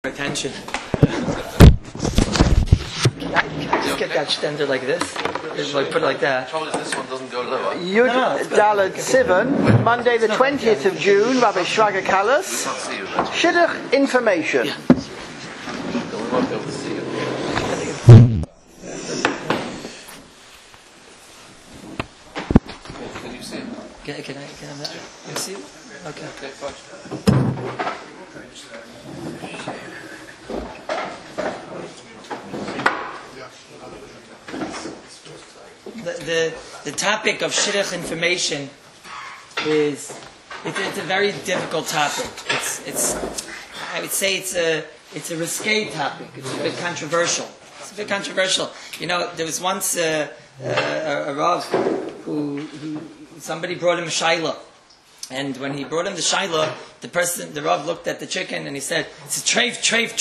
Attention. Can I just get that stender like this? Just like put it like that. The trouble is this one doesn't go lower. Yud Daled Sivan, Monday the 20th of June, Rabbi Shraga Kalas. Shidduch information. We won't be able to see you. Can you see it? Can I can you see it? Okay. Okay, fine. The topic of shidduch information is it's a very difficult topic. It's I would say it's a risque topic. It's a bit controversial. You know, there was once a Rav who somebody brought him a shaila, and when he brought him the shaila, the Rav looked at the chicken and he said, "It's a treif."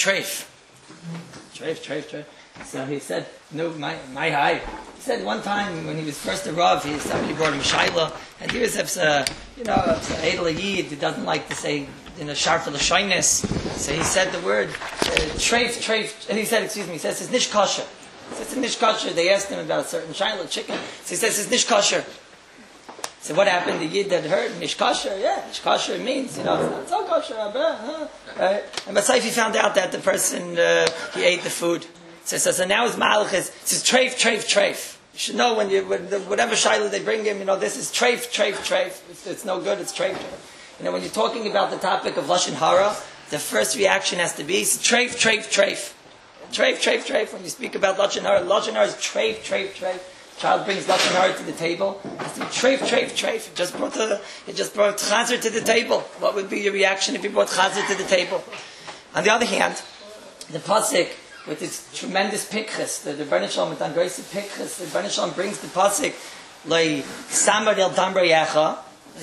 So he said, "No, my high." He said one time when he was first a Rav, somebody brought him shaila, and he was Eidel Yid, he doesn't like to say sharp l'shyness. So he said the word treif, and he said, he says it's nish kosher. He says it's nish kosher. They asked him about a certain shaila chicken, so he says it's nish kosher. So what happened? The Yid that heard nish kosher, nish kosher means it's not so kosher, right? And Basayfi he found out that the person he ate the food. So now his malach is treif. You should know when whatever shaila they bring him, this is treif. It's no good. It's treif. When you're talking about the topic of lashon hara, the first reaction has to be treif. When you speak about lashon hara is treif. Child brings lashon hara to the table. It's treif. It just brought chazer to the table. What would be your reaction if you brought chazer to the table? On the other hand, the pasuk with its tremendous pikchas, the Rebbeinu Shalom with Angoisi pikchas, the Rebbeinu Shalom brings the pasuk Loi samar el damreyecha,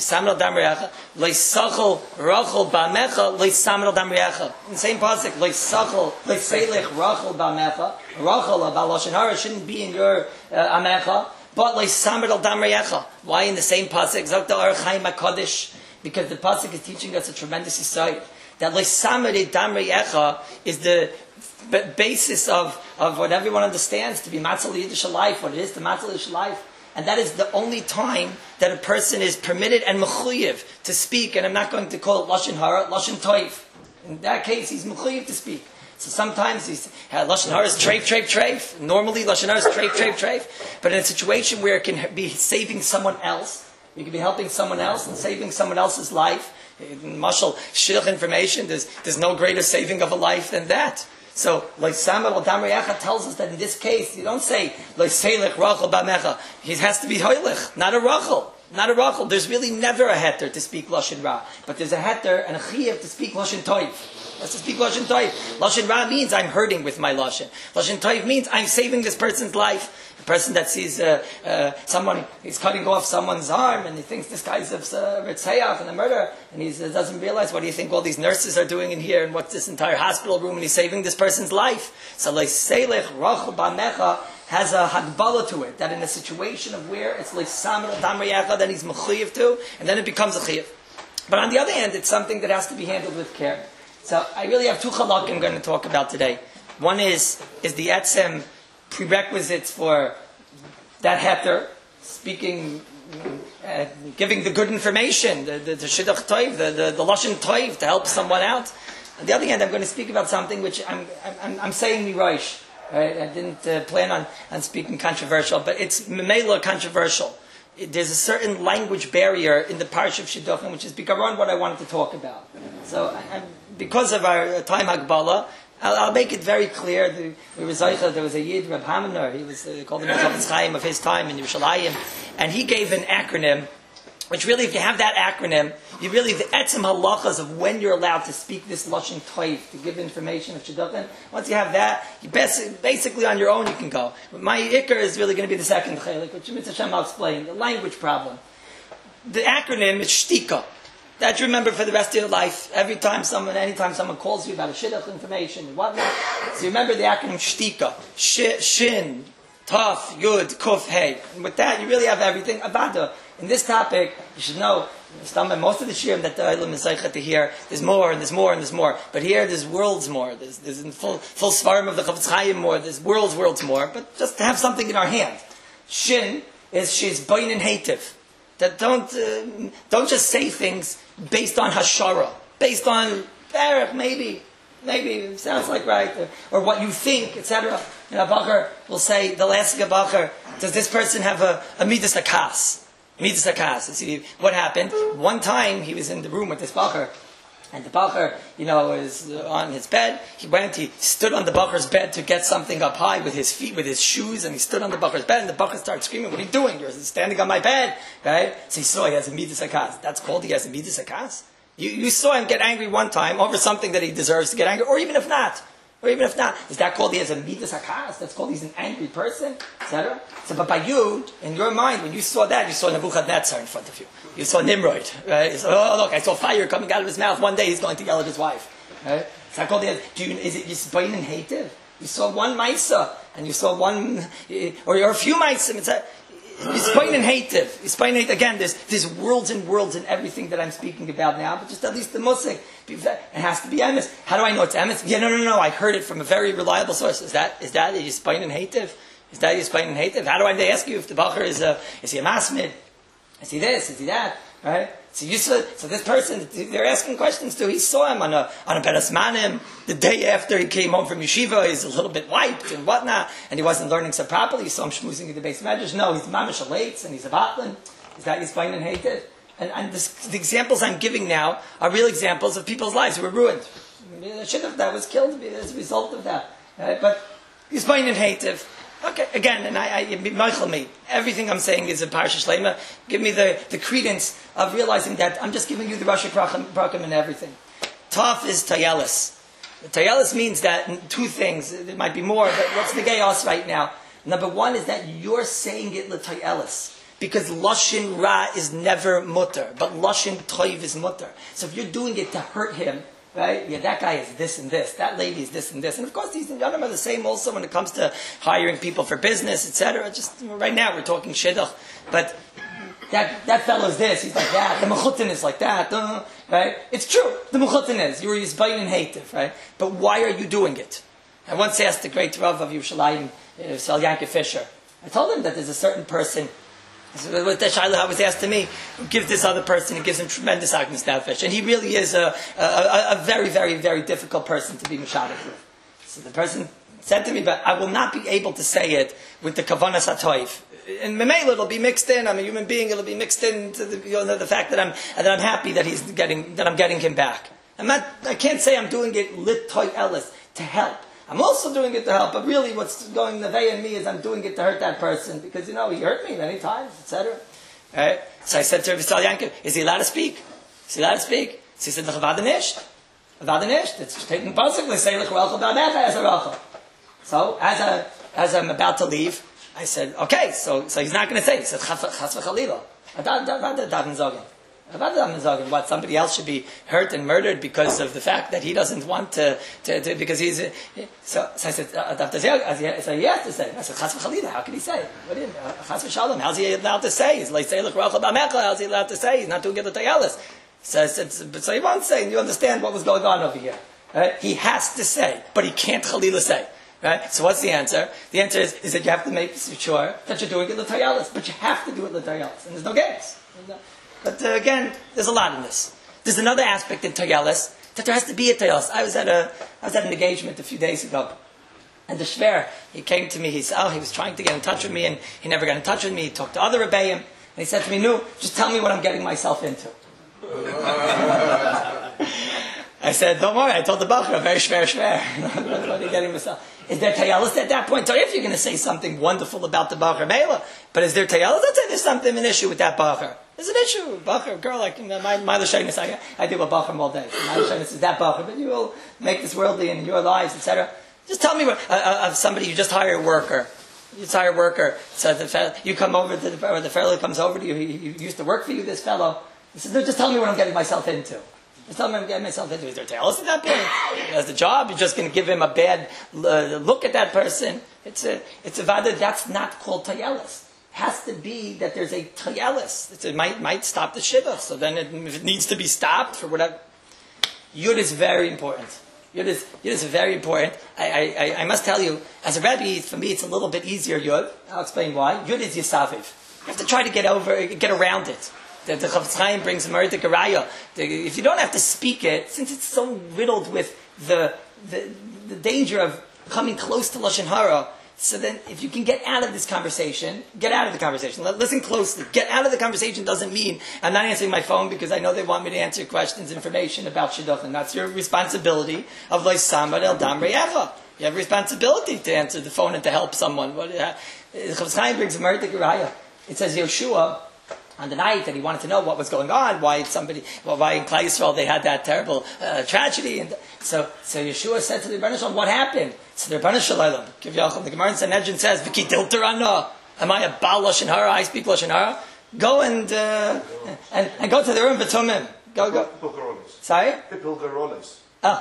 Loi sachol rachel ba'amecha, Loi samar el damreyecha. In the same pasuk, Loi seilech rachel ba'amecha, rachel about lashon hara shouldn't be in your amecha, but Loi samar el damreyecha. Why in the same pasuk? Zok the Orach Chaim HaKadosh, because the pasuk is teaching us a tremendous insight that Loi samar el damreyecha is the basis of what everyone understands to be matzal Yiddish life, what it is to matzal Yiddish life. And that is the only time that a person is permitted and mechuyev to speak, and I'm not going to call it lashon hara, lashon toiv. In that case, he's mechuyev to speak. So sometimes lashon hara is treif. Normally, lashon hara is treif. But in a situation where it can be saving someone else, you can be helping someone else and saving someone else's life. In mashal shidduch information, there's no greater saving of a life than that. So, like Samuel Damreyecha tells us that in this case, you don't say like Seilech Rachel Ba'amecha. He has to be Hoylech, not a Rachel. There's really never a heter to speak lashon ra, but there's a heter and a chiyuv to speak lashon toiv. Let's speak lashon toiv. Lashon ra means I'm hurting with my lashon. Lashon toiv means I'm saving this person's life. A person that sees someone, he's cutting off someone's arm, and he thinks this guy's a ritzayach and a murderer, and he doesn't realize what do you think all these nurses are doing in here, and what's this entire hospital room, and he's saving this person's life. So like Seilech Rachel Ba'amecha has a hagbala to it, that in a situation of where it's like Samuel Damreyecha, then he's mechuyev to, and then it becomes a chiyuv. But on the other hand, it's something that has to be handled with care. So I really have two chalak I'm going to talk about today. One is the etzem prerequisites for that heter, speaking, giving the good information, the shidduch toiv, the lashon toiv to help someone out. On the other hand, I'm going to speak about something which I'm saying mirosh. Right? I didn't plan on speaking controversial, but it's memela controversial. There's a certain language barrier in the parsha of shidduchim, which is bikaron what I wanted to talk about. So, because of our time hagbala, I'll make it very clear. There was a Yid, Reb Hamener, he was called the Chofetz Chaim of his time in Yerushalayim, and he gave an acronym, which really, if you have that acronym, you really, the etzem halachas of when you're allowed to speak this lashon toiv, to give information of shidduchim. Once you have that, you basically on your own you can go. My ikar is really going to be the second chelik, which Mitzvah Hashem I'll explain, the language problem. The acronym is shtika. That you remember for the rest of your life. Anytime someone calls you about a shidduch information and whatnot. So you remember the acronym shtika. Shin, Taf, Yud, Kuf, Hey. And with that, you really have everything. Avada. In this topic, you should know Most of the shirim that the Olam is to hear, there's more and there's more and there's more. But here, there's worlds more. There's in full svarim of the Chafetz Chaim more. There's worlds more. But just to have something in our hand. Shin is she's bain and hativ. That don't just say things based on hashara, based on maybe it sounds like right, or what you think, etc. And a bacher will say, they'll ask a bacher, does this person have a midas hakas? Midas hakas. See what happened? One time he was in the room with this bacher, and the bacher, was on his bed. He stood on the bacher's bed to get something up high with his feet, with his shoes, and he stood on the bacher's bed, and the bacher started screaming, "What are you doing? You're standing on my bed!" Right? So he saw he has a midas hakas. That's called he has a midas hakas. You saw him get angry one time over something that he deserves to get angry, or even if not. Is that called he has a midas hakas? That's called he's an angry person, etc. So, but by you, in your mind, when you saw that, you saw Nebuchadnezzar in front of you. You saw Nimrod, right? So, look, I saw fire coming out of his mouth. One day he's going to yell at his wife. Right? Is that called is it Yisbain and Hativ? You saw one Maisa, and you saw one, or a few Maisa. Yisbain and Hativ. Yisbain and Hativ. Again, there's worlds and worlds in everything that I'm speaking about now, but just at least the musik. It has to be emes. How do I know it's emes? Yeah, no. I heard it from a very reliable source. Is that Yisbain and Hativ? Is that Yisbain and Hativ? How do I ask you if the bacher is he a masmid? Is he this? Is he that? Right? So this person, they're asking questions to. He saw him on a Beres Manim the day after he came home from yeshiva. He's a little bit wiped and whatnot, and he wasn't learning so properly. He saw him schmoozing in the base medrash. No, he's mamish alates and he's a batlin. Is that Yisbain and Hativ? And the examples I'm giving now are real examples of people's lives who were ruined. The shidduch that was killed as a result of that. Right? But Yisbain and Hativ. Okay, again, and I Michael me. Everything I'm saying is a Parsha Shlema. Give me the credence of realizing that I'm just giving you the Rashi Prakim and everything. Taf is Tayelis. Tayelis means that two things. There might be more, but what's the Gayos right now? Number one is that you're saying it l'Tayelis. Because Lashon Ra is never mutter, but Lashon Toiv is mutter. So if you're doing it to hurt him, right? Yeah, that guy is this and this. That lady is this and this. And of course, these Yanim are the same also when it comes to hiring people for business, etc. Just right now, we're talking shidduch. But that fellow's this. He's like that. The mechutin is like that. Right? It's true. The mechutin is. You're Yisbain and Hativ, right? But why are you doing it? I once asked the great Rav of Yerushalayim, Sal Yankee Fisher. I told him that there's a certain person. With the Shaila was asked to me, give this other person, he gives him tremendous Agnes Nefesh. And he really is a very, very, very difficult person to be Meshadach with. So the person said to me, but I will not be able to say it with the Kavanas HaToiv. And Memela, it'll be mixed in. I'm a human being, it'll be mixed into the fact that I'm happy that I'm getting him back. I can't say I'm doing it lit toy Ellis to help. I'm also doing it to help, but really what's going the way in me is I'm doing it to hurt that person because, he hurt me many times, etc. Right? So I said to Rav Yankov, is he allowed to speak? Is he allowed to speak? So he said, Chavadanisht. Chavadanisht. It's taken possibly say, so as I'm about to leave, I said, okay, so he's not going to say. He said, Chas v'chalila. What, somebody else should be hurt and murdered because of the fact that he doesn't want to because he's so I said so he has to say. I said Chas v'chalila, how can he say? What is Chas v'shalom? How's he allowed to say? He's like how's he allowed to say? He's not doing it with Tayelis. So he won't say, and you understand what was going on over here. Right? He has to say, but he can't chalila say. Right? So what's the answer? The answer is that you have to make sure that you're doing it with Tayelis, but you have to do it with Tayelis, and there's no games. But again, there's a lot in this. There's another aspect in Tayelis that there has to be a Tayelis. I was at an engagement a few days ago, and the Shver, he came to me. He said, he was trying to get in touch with me, and he never got in touch with me. He talked to other Rebbeim, and he said to me, "No, just tell me what I'm getting myself into." I said, "Don't worry. I told the Bacher, very Shver. What are you getting myself?" Is there Tayelis at that point? So if you're going to say something wonderful about the Bacher Mela, but is there Tayelis? Let's say there's an issue with that Bacher. There's an issue. Bacher, girl, like my Lashonis, I deal with Bacher all day. My Lashonis is that Bacher, but you will make this worldly in your lives, etc. Just tell me of somebody you just hire a worker. You just hire a worker. So you come over to the fellow comes over to you. He used to work for you. This fellow. He says, "No, just tell me what I'm getting myself into." Just tell me what I'm getting myself into. Is there Tayelis at that point? He has the job. You're just going to give him a bad look at that person. It's a vada. That's not called Tayelis. has to be that there's a tayelis. It might stop the shiva. So then if it needs to be stopped for whatever. Yud is very important. Yud is very important. I must tell you, as a Rebbe, for me it's a little bit easier, Yud. I'll explain why. Yud is Yisaviv. You have to try to get around it. The Chofetz Chaim brings Merita Garaya. If you don't have to speak it, since it's so riddled with the danger of coming close to Lashon Hara, so then if you can get out of this conversation, get out of the conversation. Listen closely. Get out of the conversation doesn't mean I'm not answering my phone because I know they want me to answer questions, information about Shidduch, and that's your responsibility of Lo Samad El Dam Re'echa. You have responsibility to answer the phone and to help someone. Chofetz Chaim brings Merita Garaya. It says Yeshua, on the night that he wanted to know what was going on, why in Klal Yisrael they had that terrible tragedy, and so Yeshua said to the Rebbeinu Shalom, "What happened?" So the Rebbeinu Shalom, the Gemara in Sanhedrin says, "V'ki dilterana, am I a Baal Lashon Hara? I speak Lashon Hara. Go and go to the room v'tumim. Go. Sorry. Hipilgarolis.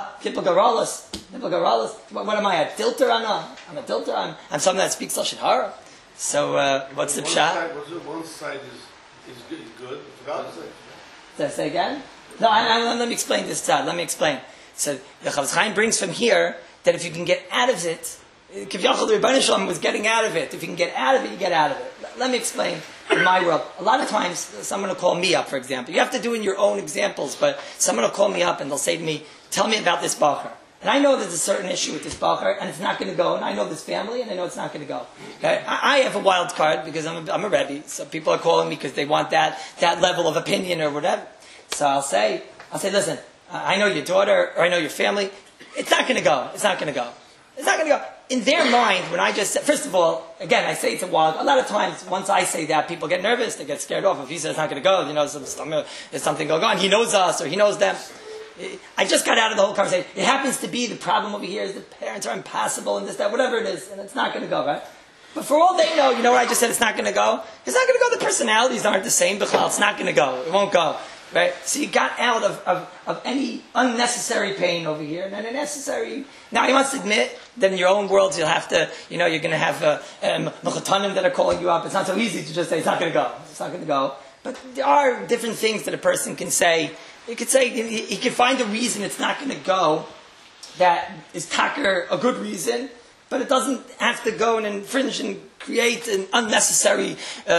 Hipilgarolis. What am I? A dilterana? I'm a dilter. I'm someone that speaks Lashon Hara. So what's the pshat? One side is good. Did I say again? No, let me explain this side. Let me explain. So the Chofetz Chaim brings from here that if you can get out of it, Kivyachol the Rebbeinu Shalom was getting out of it. If you can get out of it, you get out of it. Let me explain in my world. A lot of times, someone will call me up, for example. You have to do in your own examples, but someone will call me up and they'll say to me, "Tell me about this bacher." And I know there's a certain issue with this bacher, and it's not going to go. And I know this family, and I know it's not going to go. Okay? I have a wild card because I'm a Rebbe. So people are calling me because they want that level of opinion or whatever. So I'll say, listen, I know your daughter, or I know your family. It's not going to go. It's not going to go. It's not going to go. In their mind, when I just said, first of all, again, I say it's a wild. A lot of times, once I say that, people get nervous. They get scared off. If he says it's not going to go, there's something going on. He knows us, or he knows them. I just got out of the whole conversation. It happens to be the problem over here is that parents are impossible and this, that, whatever it is, and it's not going to go, right? But for all they know, you know what I just said? It's not going to go. It's not going to go. The personalities aren't the same. B'chlal, it's not going to go. It won't go, right? So you got out of any unnecessary pain over here, and then a necessary. Now you must admit that in your own worlds you'll have to, you're going to have mechatanim that are calling you up. It's not so easy to just say it's not going to go. It's not going to go. But there are different things that a person can say. He could say, he could find a reason it's not going to go that is taker a good reason, but it doesn't have to go and infringe and create an unnecessary,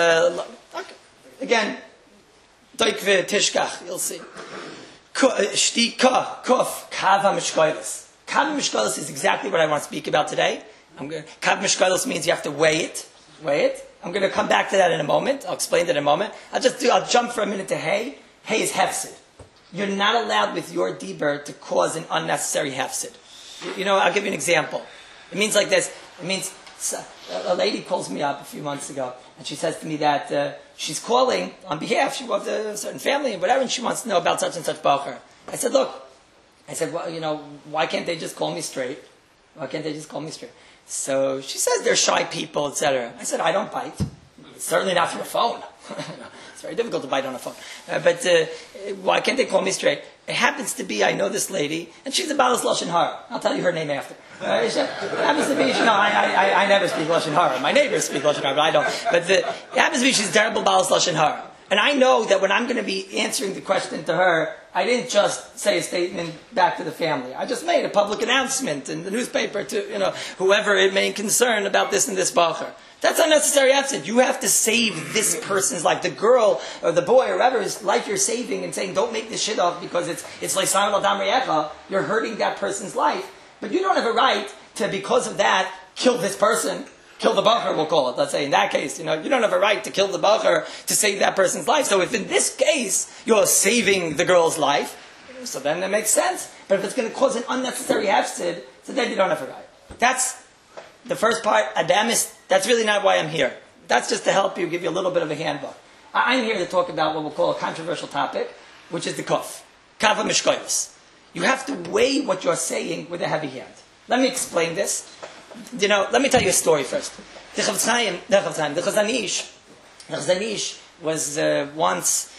again, doikve tishkach, you'll see. Shtika, kuf, kava mishkoilis. Kava mishkoilis is exactly what I want to speak about today. Kava mishkoilis means you have to weigh it. I'm going to come back to that in a moment. I'll explain that in a moment. I'll jump for a minute to hay. Hay is hefsid. You're not allowed with your deber to cause an unnecessary hefsid. I'll give you an example. It means like this. It means a lady calls me up a few months ago, and she says to me that she's calling on behalf. She wants a certain family and whatever, and she wants to know about such and such bacher. I said, look. Well, why can't they just call me straight? Why can't they just call me straight? So she says they're shy people, etc. I said, I don't bite. Certainly not from a phone. It's very difficult to bite on a phone. But why can't they call me straight? It happens to be, I know this lady, and she's a Balas Lashon Hara. I'll tell you her name after. It happens to be, I never speak Lashon Hara. My neighbors speak Lashon Hara, but I don't. But it happens to be she's terrible Balas Lashon Hara. And I know that when I'm going to be answering the question to her, I didn't just say a statement back to the family. I just made a public announcement in the newspaper to, whoever it may concern about this and this bacher. That's unnecessary asset. You have to save this person's life. The girl or the boy or whoever's life you're saving and saying, don't make this shit up because it's like Simon Adam Reyecha. You're hurting that person's life. But you don't have a right to, because of that, kill this person. Kill the bacher, we'll call it. Let's say in that case, you don't have a right to kill the bacher to save that person's life. So if in this case, you're saving the girl's life, so then that makes sense. But if it's going to cause an unnecessary hefsid, so then you don't have a right. That's the first part. Adamis, that's really not why I'm here. That's just to help you, give you a little bit of a handbook. I'm here to talk about what we'll call a controversial topic, which is the kuf. Kava mishkoyos. You have to weigh what you're saying with a heavy hand. Let me explain this. Let me tell you a story first. The Chazanish was once,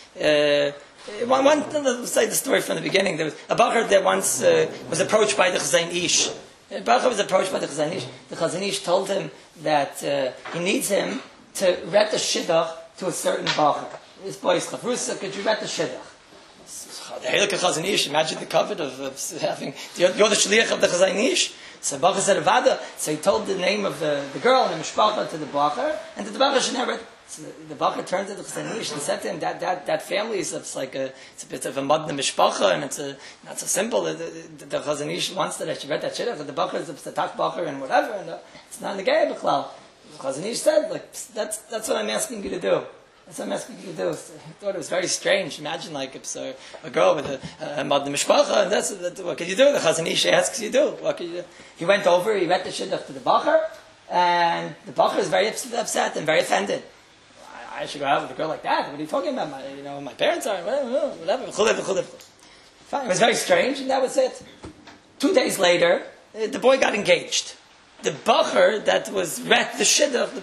let's say the story from the beginning. There was a bacher that once was approached by the Chazanish. The bacher was approached by the Chazanish. The Chazanish told him that he needs him to read the shidduch to a certain bacher. This boy is chavrusa, could you read the shidduch? The Heilige Chazon Ish, imagine the covet of having, you're the shliach of the Chazon Ish. So bacher said Avada, so he told the name of the girl and the mishpacha to the bacher, and the bacher should never. So the bacher turned to the Chazon Ish and said to him that family is it's a bit of a madna mishpacha, and it's not so simple. The Chazon Ish wants that I should read that shidduch, but the bacher is a tak bacher and whatever, and it's not in the gay b'chlal. The Chazon Ish said, like, that's what I'm asking you to do. That's what I'm asking you to do. I thought it was very strange. Imagine like it's a girl with a madna mishpacha, and that's what can you do? The Chazon Ish asks you to do. What can you do? He went over, he read the shidduch to the bacher, and the bacher is very upset and very offended. I should go out with a girl like that. What are you talking about? My parents are whatever. Fine. It was very strange, and that was it. 2 days later, the boy got engaged. The bacher that was read the shidduch, the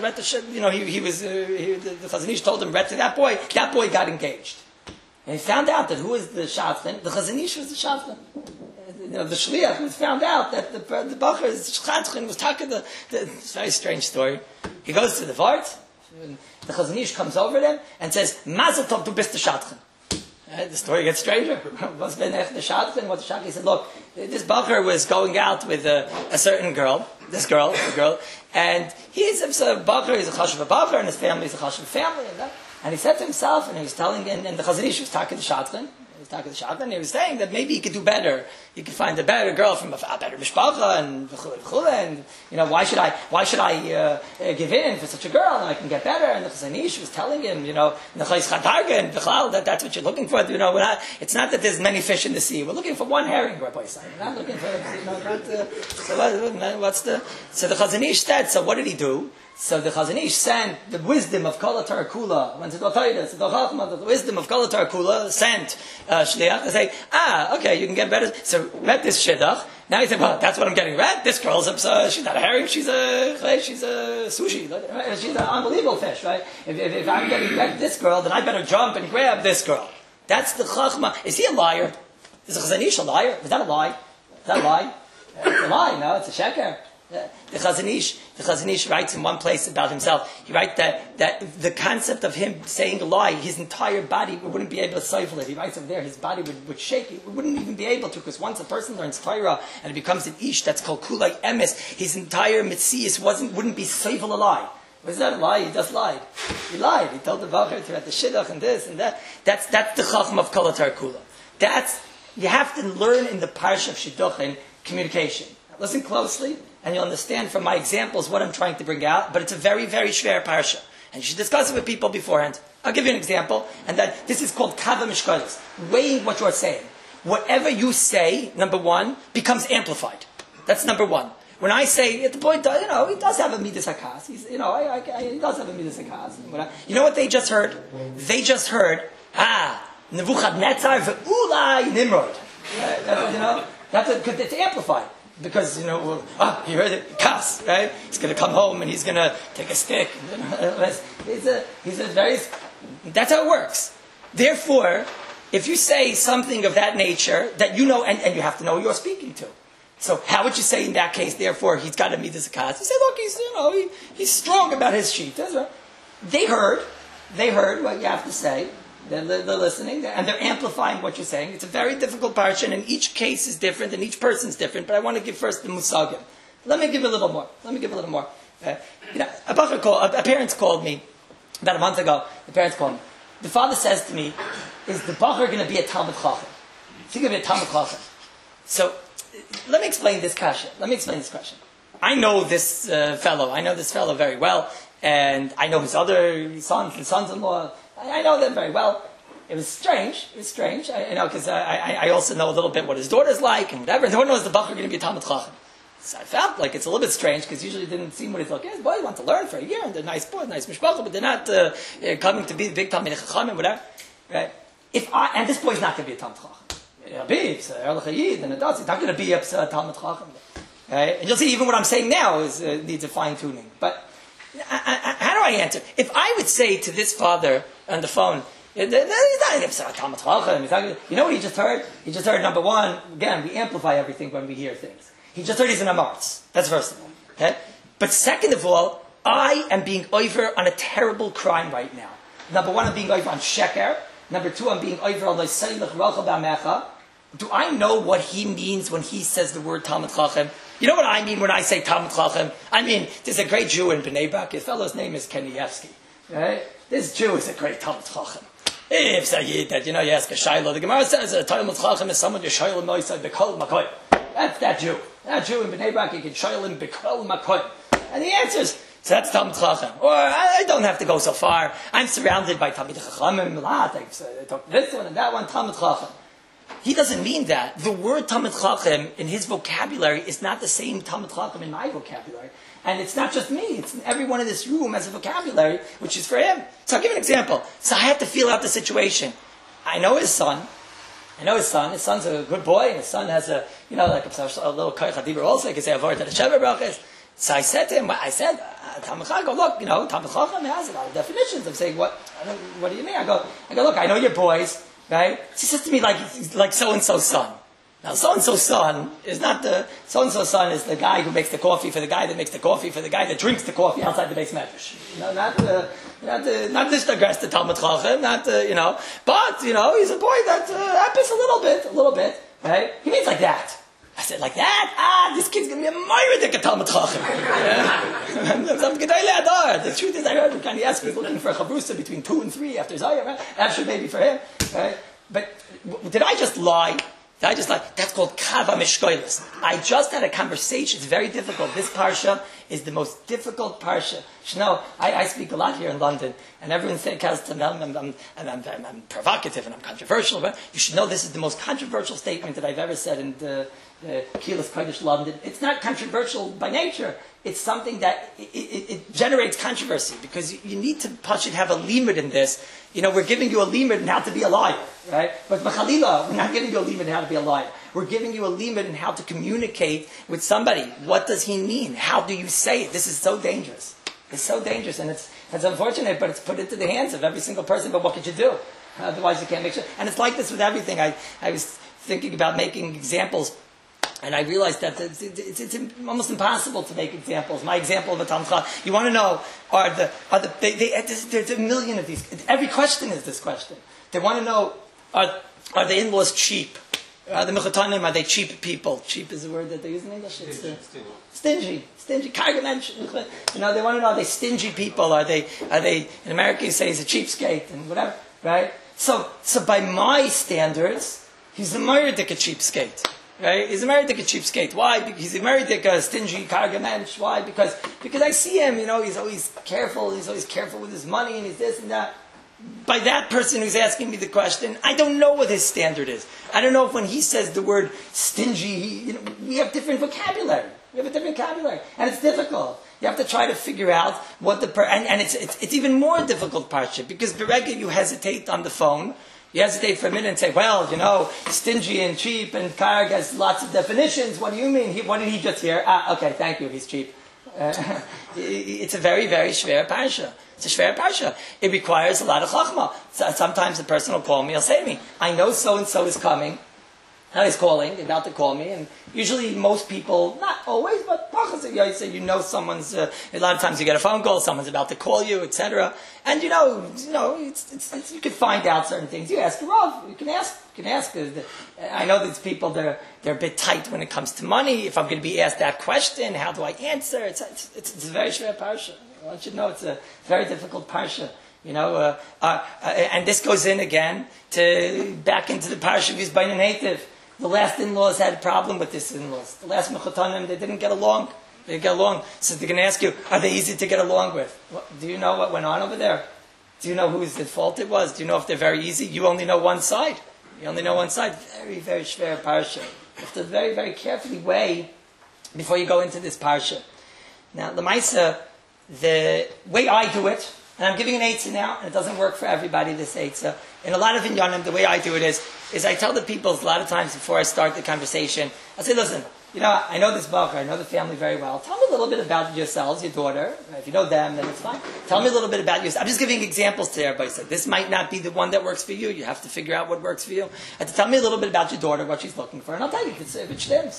Chazon Ish told him read to that boy got engaged. And he found out that who was the shadchan? The Chazon Ish was the shadchan. The shliach was found out that the bacher's shadchan was talking it's a very strange story. He goes to the vart, and the Chazon Ish comes over to him and says, Mazel tov, du bist the shadchan. The story gets stranger. What's been the shadchan? What the shadchan? He said, look, this bacher was going out with a certain girl, the girl, and he's a bacher, he's a chashuv bacher, and his family is a chashuv family, and he said to himself, and he was telling, and the Chazon Ish was talking to shadchan, he was saying that maybe he could do better. He could find a better girl from a better mishpacha, and why should I give in for such a girl? And I can get better. And the Chazon Ish was telling him, that's what you're looking for. It's not that there's many fish in the sea. We're looking for one herring, Rabbi Yisrael. We're not looking for So the Chazon Ish said. So what did he do? So the Chazon Ish sent the wisdom of Kol HaTorah Kula, the wisdom of Kol HaTorah Kula sent shliach to say, okay, you can get better. So read this shidduch. Now he said, well, that's what I'm getting read. This girl's she's not a herring, she's a sushi. She's an unbelievable fish, right? If I'm getting read this girl, then I better jump and grab this girl. That's the chachma. Is he a liar? Is the Chazon Ish a liar? Is that a lie? Is that a lie? It's a lie, no, it's a sheker. The Chazon Ish writes in one place about himself. He writes that the concept of him saying a lie, his entire body wouldn't be able to stifle it. He writes over there, his body would shake. He wouldn't even be able to, because once a person learns Torah and it becomes an ish that's called kulai emes, his entire mitzias wouldn't be stifle a lie. Was that a lie? He just lied. He lied. He told the bacher to read the shidduch and this and that. That's the chacham of Kol HaTorah Kula. You have to learn in the parsha of shidduchin communication. Listen closely, and you'll understand from my examples what I'm trying to bring out, but it's a very, very shver parsha. And you should discuss it with people beforehand. I'll give you an example, and that this is called kava mishkalos, weighing what you're saying. Whatever you say, number one, becomes amplified. That's number one. When I say, the boy does, he does have a midas hakas. He does have a midas hakas. You know what they just heard? They just heard, Nebuchadnezzar ve'ulai Nimrod. That's because it's amplified. Because, he heard it, kas, right? He's going to come home and he's going to take a stick. That's how it works. Therefore, if you say something of that nature, that you know, and you have to know who you're speaking to. So how would you say in that case, therefore, he's got to meet this kas? You say, look, he's strong about his sheet. That's right. They heard what you have to say. They're listening, and they're amplifying what you're saying. It's a very difficult parsha, and each case is different, and each person's different, but I want to give first the musagim. Let me give a little more. A parents called me about a month ago. The parents called me. The father says to me, is the bacher going to be a Talmud Chacham? Is he going to be a Talmud Chacham? So, let me explain this question. I know this fellow. I know this fellow very well, and I know his other sons and sons-in-law. I know them very well. It was strange, because I also know a little bit what his daughter's like and whatever. No one knows the bacher going to be a Talmud Chacham. So I felt like it's a little bit strange, because usually it didn't seem what he thought. Yes, boys want to learn for a year, and they're nice boys, nice mishpacha, but they're not coming to be the big Talmid Chacham and whatever. Right? And this boy's not going to be a Talmud Chacham. It's not going to be a Talmud Chacham. Right? And you'll see even what I'm saying now needs a fine tuning. But how do I answer? If I would say to this father on the phone, he's not a Talmud Chacham. You know what he just heard? He just heard, number one, again, we amplify everything when we hear things. He just heard he's an Amartz. That's first of all. Okay? But second of all, I am being over on a terrible crime right now. Number one, I'm being over on sheker. Number two, I'm being over on loisaylech rochel b'amecha. Do I know what he means when he says the word Talmud Chacham? You know what I mean when I say Talmud Chacham? I mean, there's a great Jew in Bnei Brak. His fellow's name is Kanievsky. Right? This Jew is a great Talmud Chacham. If Sayyid, that, you ask a Shiloh, the Gemara says a Talmud Chacham is someone you Shiloh Moisad B'Kol Makoy. That's that Jew. That Jew in Bnei Brak, you can Shiloh him B'Kol Makoy. And he answers, so that's Talmud Chacham. Or I don't have to go so far. I'm surrounded by Talmid Chachamim, I talk this one and that one, Talmud Chacham. He doesn't mean that. The word Talmud Chacham in his vocabulary is not the same Talmud Chacham in my vocabulary. And it's not just me. It's everyone in this room has a vocabulary, which is for him. So I'll give you an example. So I have to feel out the situation. I know his son. His son's a good boy, and his son has a little koich hadibur also. He can say a word to the Sheva brachas. So I said to him, Talmud Chacham, look, Talmud Chacham has a lot of definitions. I'm saying, what do you mean? I go, look, I know your boys. Right? He says to me like so-and-so's son. Now, so-and-so's son is not so-and-so's son is the guy who makes the coffee for the guy that makes the coffee for the guy that drinks the coffee outside the base medrash. Not this aggressed to Talmud Chacham, but, he's a boy that happens a little bit, right? He means like that. I said, like that? This kid's going to be a myriad at Talmud Chacham. The truth is, I heard Kanievsky is looking for a chavrusa between 2 and 3 after Zayah, right? After maybe for him, right? But did I just lie? That's called kava mishkoilis. I just had a conversation. It's very difficult. This parsha is the most difficult parsha. I speak a lot here in London, and everyone says to me, I'm provocative and I'm controversial, but you should know this is the most controversial statement that I've ever said in the Kehillas Kodesh London. It's not controversial by nature. It's something that it generates controversy because you need to have a limit in this. We're giving you a limit in how to be a liar, right? But B'chalila, we're not giving you a limit in how to be a liar. We're giving you a limit in how to communicate with somebody. What does he mean? How do you say it? This is so dangerous. It's so dangerous, and it's unfortunate, but it's put into the hands of every single person. But what could you do? Otherwise, you can't make sure. And it's like this with everything. I was thinking about making examples. And I realized that it's almost impossible to make examples. My example of a Talmud Chacham, you want to know, there's a million of these. Every question is this question. They want to know, are the in-laws cheap? The Mechatanim, are they cheap people? Cheap is the word that they use in English. It's stingy. They want to know, are they stingy people? Are they, in America you say he's a cheapskate and whatever, right? So by my standards, he's a Meridik cheapskate. Right? He's a Meridik cheapskate. Why? Because he's a Meridik stingy karga mensch. Why? Because I see him, he's always careful. He's always careful with his money, and he's this and that. By that person who's asking me the question, I don't know what his standard is. I don't know if when he says the word stingy, we have different vocabulary. We have a different vocabulary, and it's difficult. You have to try to figure out what and it's even more difficult, Parsha, because Berega you hesitate on the phone. You hesitate for a minute and say, well, stingy and cheap and karg has lots of definitions. What do you mean? What did he just hear? Okay, thank you, he's cheap. It's a very, very shver parsha. It's a shver parsha. It requires a lot of chachma. So sometimes the person will call me, he'll say to me, I know so-and-so is coming. He's calling, about to call me, and usually most people, not always, but someone's, a lot of times you get a phone call, someone's about to call you, etc. And you can find out certain things. You ask Rav, you can ask. I know these people, they're a bit tight when it comes to money. If I'm going to be asked that question, how do I answer? It's a very shver parsha. I want you to know it's a very difficult parsha. And this goes in again back into the parsha of Yizbayin Hativ. The last in-laws had a problem with this in-laws. The last Mechatanim, they didn't get along. So they're going to ask you, are they easy to get along with? Do you know what went on over there? Do you know whose fault it was? Do you know if they're very easy? You only know one side. Very, very shver parsha. You have to very, very carefully weigh before you go into this parsha. Now, L'maisa, the way I do it, and I'm giving an eitzah now, and it doesn't work for everybody, this eitzah. In a lot of inyanim, the way I do it is I tell the people a lot of times before I start the conversation, I say, listen, I know this bacher, I know the family very well. Tell me a little bit about yourselves, your daughter. If you know them, then it's fine. Tell me a little bit about yourself. I'm just giving examples to everybody. So this might not be the one that works for you. You have to figure out what works for you. And to tell me a little bit about your daughter, what she's looking for, and I'll tell you if it stems.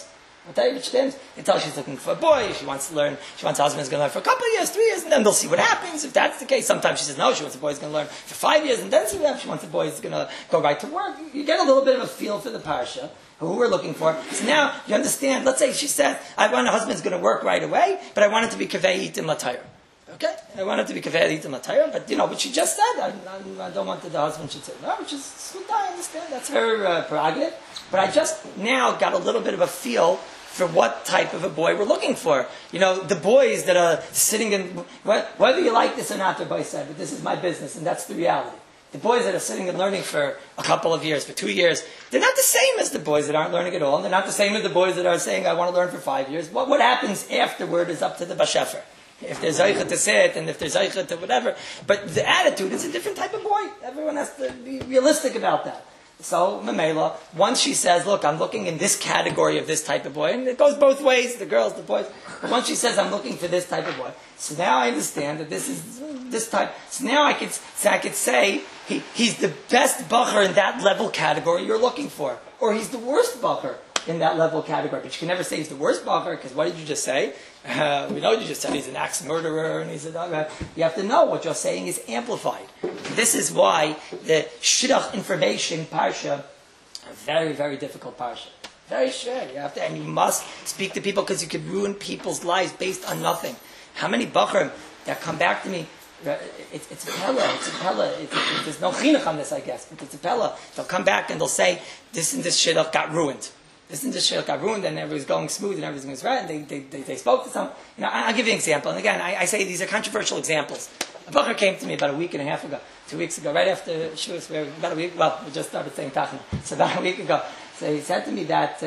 They tell she's looking for a boy, she wants to learn, she wants her husband's going to learn for a couple of years, 3 years, and then they'll see what happens. If that's the case, sometimes she says no, she wants the boy's going to learn for 5 years, and then see what happens. She wants the boy's going to go right to work. You get a little bit of a feel for the parsha, who we're looking for. So now you understand, let's say she said, I want a husband's going to work right away, but I want it to be kavei itim latayr. Okay? I want it to be kavei itim latayr, but what she just said, I don't want that the husband should say no, which is good, I understand, that's her prerogative. But I just now got a little bit of a feel for what type of a boy we're looking for. The boys that are sitting in, whether you like this or not, the boy said, but this is my business, and that's the reality. The boys that are sitting and learning for a couple of years, for 2 years, they're not the same as the boys that aren't learning at all, and they're not the same as the boys that are saying, I want to learn for 5 years. What happens afterward is up to the bashefer. If there's zeicha to sit, and if there's zeicha to whatever. But the attitude is a different type of boy. Everyone has to be realistic about that. So, Mamela, once she says, look, I'm looking in this category of this type of boy, and it goes both ways, the girls, the boys, but once she says, I'm looking for this type of boy, so now I understand that this is this type, so now I could say, he's the best bacher in that level category you're looking for, or he's the worst bacher in that level category, but you can never say he's the worst bacher, because what did you just say? We know you just said he's an axe murderer, and he's a you have to know what you're saying is amplified. This is why the shidduch information parsha, a very, very difficult parsha. Very sure. And you must speak to people because you could ruin people's lives based on nothing. How many bachurim that come back to me, it's a pella, there's no chinuch on this, I guess, but it's a pella. They'll come back and they'll say, this and this shidduch got ruined. This and this shidduch got ruined, and everything was going smooth, and everything was right, and they spoke to some. I'll give you an example. And again, I say these are controversial examples. A bacher came to me about a week and a half ago, 2 weeks ago, right after Shavuos, about a week, we just started saying Tachna, so about a week ago. So he said to me that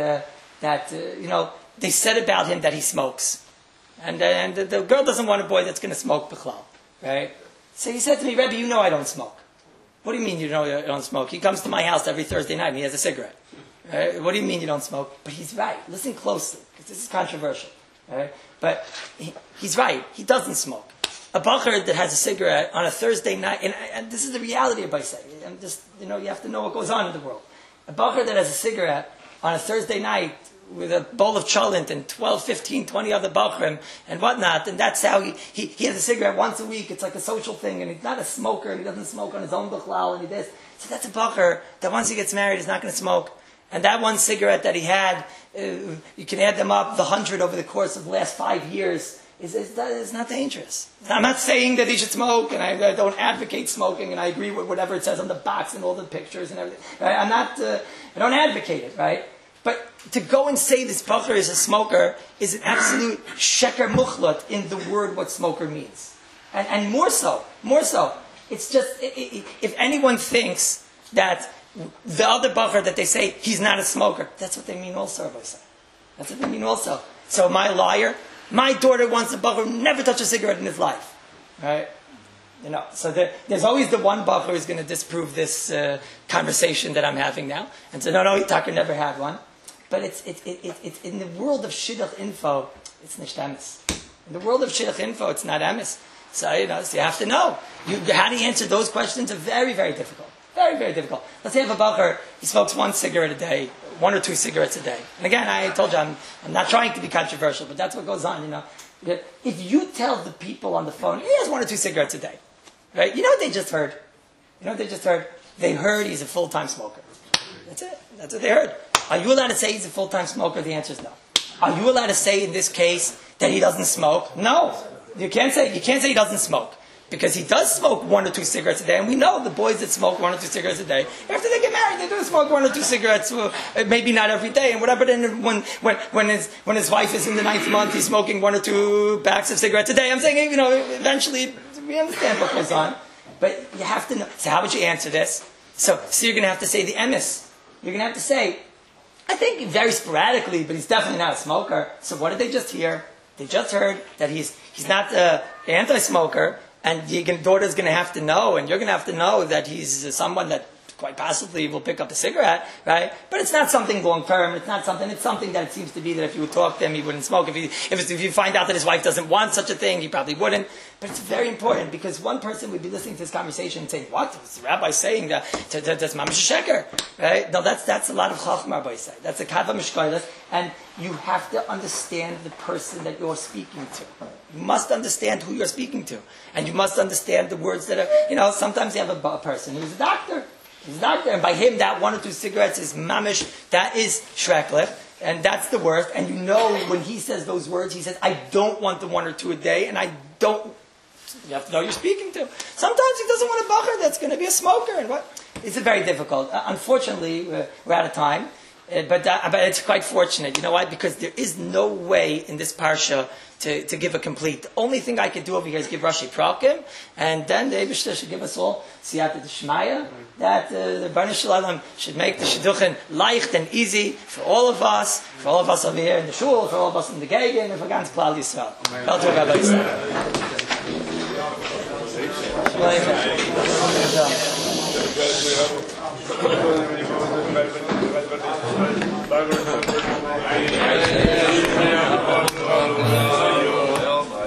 they said about him that he smokes. And the girl doesn't want a boy that's going to smoke b'chlal, right? So he said to me, Rebbe, I don't smoke. What do you mean you know you don't smoke? He comes to my house every Thursday night and he has a cigarette. Right? What do you mean you don't smoke? But he's right. Listen closely, because this is controversial. Right? But he's right. He doesn't smoke. A bacher that has a cigarette on a Thursday night, and this is the reality of Baisei. I'm just, you have to know what goes on in the world. A bacher that has a cigarette on a Thursday night with a bowl of cholent and 12, 15, 20 other bacherim and whatnot, and that's how he has a cigarette once a week. It's like a social thing, and he's not a smoker, and he doesn't smoke on his own bichlal, and he does. So that's a bacher that once he gets married is not going to smoke. And that one cigarette that he had, you can add them up, the 100 over the course of the last 5 years, is not dangerous. I'm not saying that he should smoke, and I don't advocate smoking, and I agree with whatever it says on the box and all the pictures and everything. Right? I don't advocate it, right? But to go and say this bacher is a smoker is an absolute sheker muchlat in the word what smoker means. And more so. It's just, if anyone thinks that the other bacher that they say he's not a smoker, that's what they mean also, Rabbi say. That's what they mean also. So am I a liar? My daughter wants a bacher who never touched a cigarette in his life. Right? So there's always the one bacher who's going to disprove this conversation that I'm having now. And so, no, Tucker never had one. But it's in the world of shidduch info, it's nicht emes. In the world of shidduch info, it's not emes. So you have to know. How do you answer those questions are very, very difficult. Very, very difficult. Let's say if a bacher, he smokes 1 cigarette a day, 1 or 2 cigarettes a day. And again, I told you, I'm not trying to be controversial, but that's what goes on, If you tell the people on the phone, he has 1 or 2 cigarettes a day, right? You know what they just heard? They heard he's a full-time smoker. That's it. That's what they heard. Are you allowed to say he's a full-time smoker? The answer is no. Are you allowed to say in this case that he doesn't smoke? No. You can't say he doesn't smoke. Because he does smoke 1 or 2 cigarettes a day, and we know the boys that smoke 1 or 2 cigarettes a day, after they get married, they do smoke 1 or 2 cigarettes, maybe not every day, and whatever. Then when his wife is in the 9th month, he's smoking 1 or 2 packs of cigarettes a day. I'm saying, eventually, we understand what goes on, but you have to know. So how would you answer this? So you're going to have to say the emes. You're going to have to say, I think very sporadically, but he's definitely not a smoker. So what did they just hear? They just heard that he's not an anti-smoker. And your daughter's going to have to know, and you're going to have to know that he's someone that quite possibly will pick up a cigarette, right? But it's not something long term. It's something that it seems to be that if you would talk to him, he wouldn't smoke. If you find out that his wife doesn't want such a thing, he probably wouldn't. But it's very important because one person would be listening to this conversation and saying, "What is the rabbi saying? That's mamish sheker, right?" No, that's a lot of chachma, Rabbi say. That's a kava mishkoilas, and you have to understand the person that you're speaking to. You must understand who you're speaking to, and you must understand the words that are. Sometimes you have a person who's a doctor. He's a doctor, and by him, that 1 or 2 cigarettes is mamish. That is shreklet. And that's the worst. And when he says those words, he says, I don't want the 1 or 2 a day, and I don't. You have to know who you're speaking to. Sometimes he doesn't want a bacher that's going to be a smoker. And what? It's very difficult. Unfortunately, we're out of time. But it's quite fortunate. You know why? Because there is no way in this parsha to give a complete. The only thing I can do over here is give Rashi Prakim, and then the Eibishter should give us all Siyata D'Shmaya, that the Baruch Shalom should make the Shidduchin leicht and easy for all of us over here in the shul, for all of us in the Gegen, and for ganz Klal Yisrael. Well,